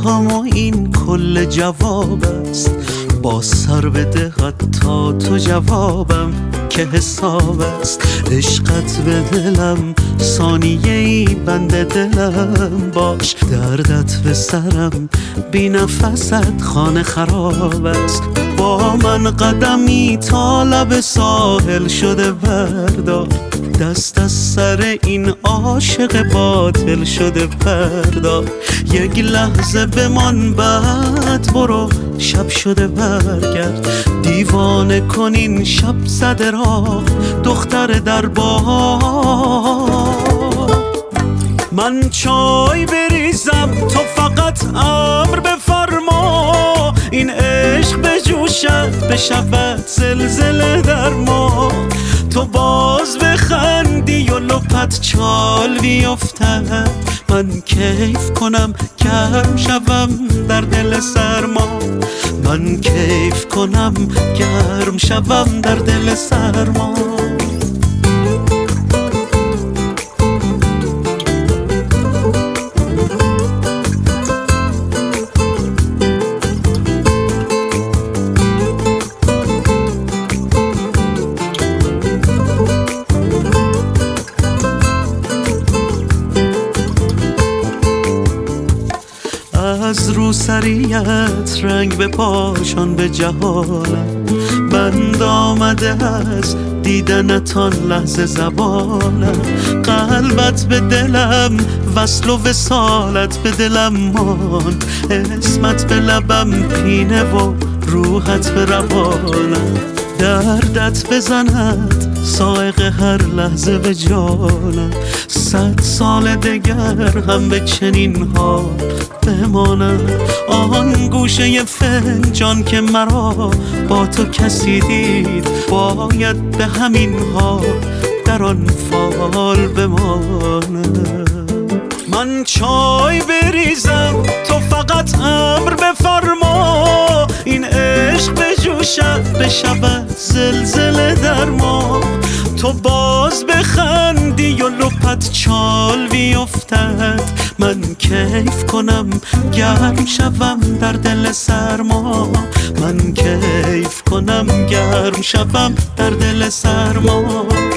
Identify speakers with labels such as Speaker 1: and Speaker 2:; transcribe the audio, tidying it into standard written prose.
Speaker 1: هم و این کل جواب است. با سر بده حتی تو جوابم که حساب است. عشقت به دلم ثانیه‌ای بنده دلم باش. دردت به سرم بی نفست خانه خراب است. با من قدمی تا لب ساحل شده بردار. دست از سر این عاشق باطل شده بردار. یک لحظه بمان بعد برو شب شده برگرد. دیوانه کنین شب زده را دختر در بار. من چای بریزم تو فقط امر بفرما. این عشق بجوشد بشود زلزله در ما. تو باز بخندی و لپت چال بیفتد. من کیف کنم گرم شوم در دل سرما. من کیف کنم گرم شوم در دل سرما. از روسریت رنگ به پاشان به جهالم. بند آمده از دیدنتان لحظه زبانم. قلبت به دلم وصل و وصالت به دلم مان. اسمت به لبم پینه و روحت به روانم. دردت بزند سائق هر لحظه به جانم. 100 سال دگر هم به چنین حال بمانم. آن گوشه فنجان که مرا با تو کسی دید باید به همین حال در آن فال بمانم. من چای بریزم تو فقط امر بفرما. این عشق بجوشد بشود زلزله در ما. تو باز بخندی و لپت چال بیفتد. من کیف کنم گرم شوم در دل سرما. من کیف کنم گرم شوم در دل سرما.